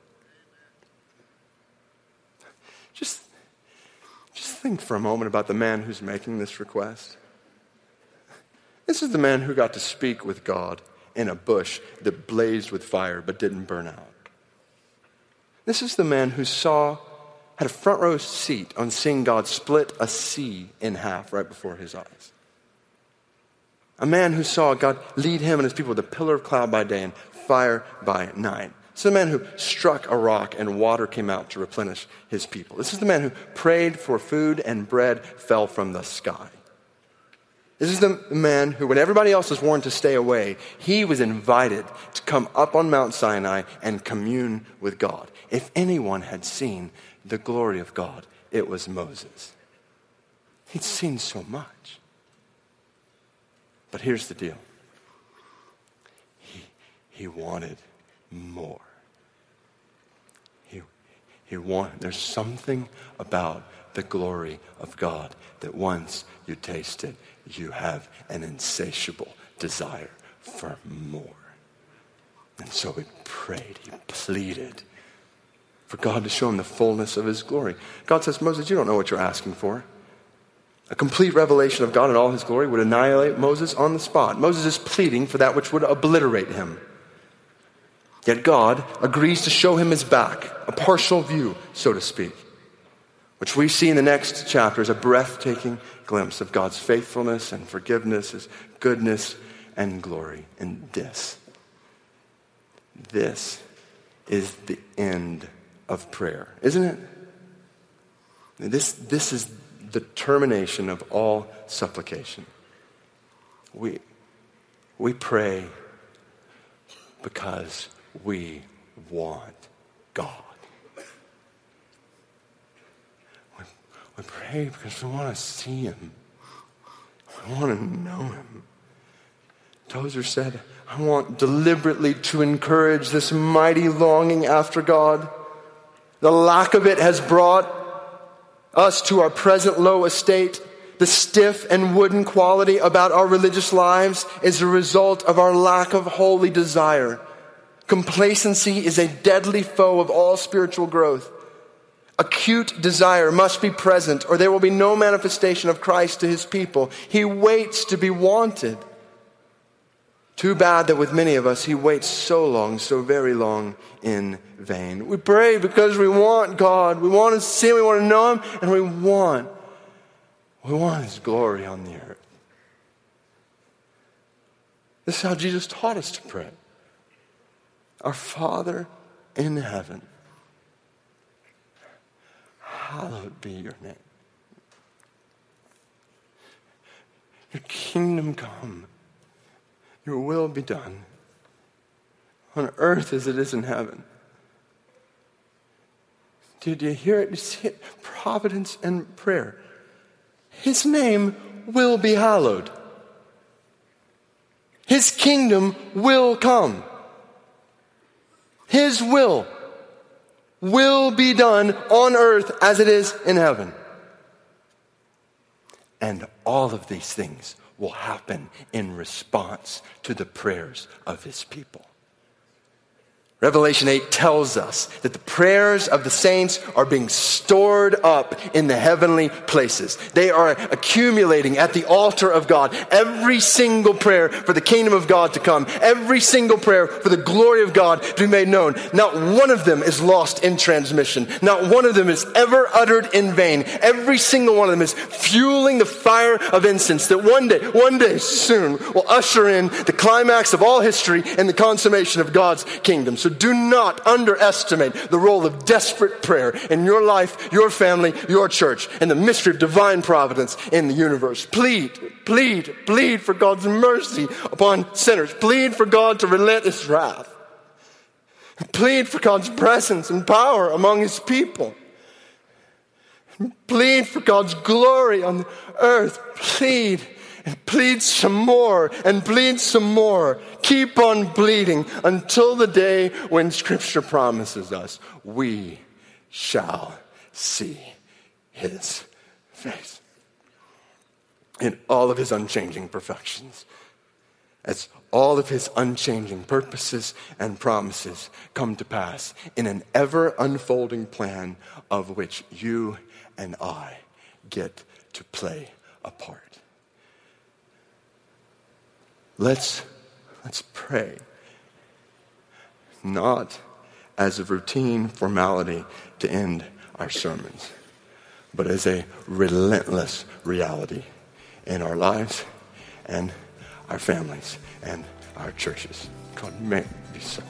Speaker 3: Just think for a moment about the man who's making this request. This is the man who got to speak with God in a bush that blazed with fire but didn't burn out. This is the man who had a front row seat on seeing God split a sea in half right before his eyes. A man who saw God lead him and his people with a pillar of cloud by day and fire by night. This is the man who struck a rock and water came out to replenish his people. This is the man who prayed for food and bread fell from the sky. This is the man who, when everybody else was warned to stay away, he was invited to come up on Mount Sinai and commune with God. If anyone had seen the glory of God, it was Moses. He'd seen so much. But here's the deal. He wanted more. There's something about the glory of God that once you taste it, you have an insatiable desire for more. And so he prayed, he pleaded for God to show him the fullness of His glory. God says, Moses, you don't know what you're asking for. A complete revelation of God in all His glory would annihilate Moses on the spot. Moses is pleading for that which would obliterate him. Yet God agrees to show him His back, a partial view, so to speak, which we see in the next chapter as a breathtaking glimpse of God's faithfulness and forgiveness, His goodness and glory. And this is the end of prayer, isn't it? This is the termination of all supplication. We pray because we want God. We pray because we want to see Him. We want to know Him. Tozer said, I want deliberately to encourage this mighty longing after God. The lack of it has brought us to our present low estate. The stiff and wooden quality about our religious lives is a result of our lack of holy desire. Complacency is a deadly foe of all spiritual growth. Acute desire must be present, or there will be no manifestation of Christ to His people. He waits to be wanted. Too bad that with many of us, He waits so long, so very long in vain. We pray because we want God. We want to see Him, we want to know Him, and we want His glory on the earth. This is how Jesus taught us to pray. Our Father in heaven, hallowed be your name. Your kingdom come. Your will be done on earth as it is in heaven. Did you hear it? You see it? Providence and prayer. His name will be hallowed. His kingdom will come. His will be done on earth as it is in heaven. And all of these things will happen in response to the prayers of His people. Revelation 8 tells us that the prayers of the saints are being stored up in the heavenly places. They are accumulating at the altar of God. Every single prayer for the kingdom of God to come. Every single prayer for the glory of God to be made known. Not one of them is lost in transmission. Not one of them is ever uttered in vain. Every single one of them is fueling the fire of incense that one day soon will usher in the climax of all history and the consummation of God's kingdom. So do not underestimate the role of desperate prayer in your life, your family, your church, and the mystery of divine providence in the universe. Plead for God's mercy upon sinners. Plead for God to relent his wrath. Plead for God's presence and power among his people. Plead for God's glory on the earth. Plead. And plead some more, and plead some more. Keep on bleeding until the day when Scripture promises us we shall see his face in all of his unchanging perfections, as all of his unchanging purposes and promises come to pass in an ever unfolding plan of which you and I get to play a part. Let's pray, not as a routine formality to end our sermons, but as a relentless reality in our lives and our families and our churches. God, may it be so.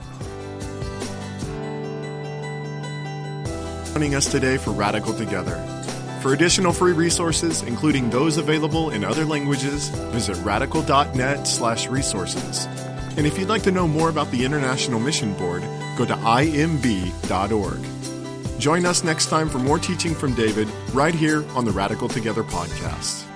Speaker 2: Joining us today for Radical Together. For additional free resources, including those available in other languages, visit radical.net/resources. And if you'd like to know more about the International Mission Board, go to imb.org. Join us next time for more teaching from David right here on the Radical Together podcast.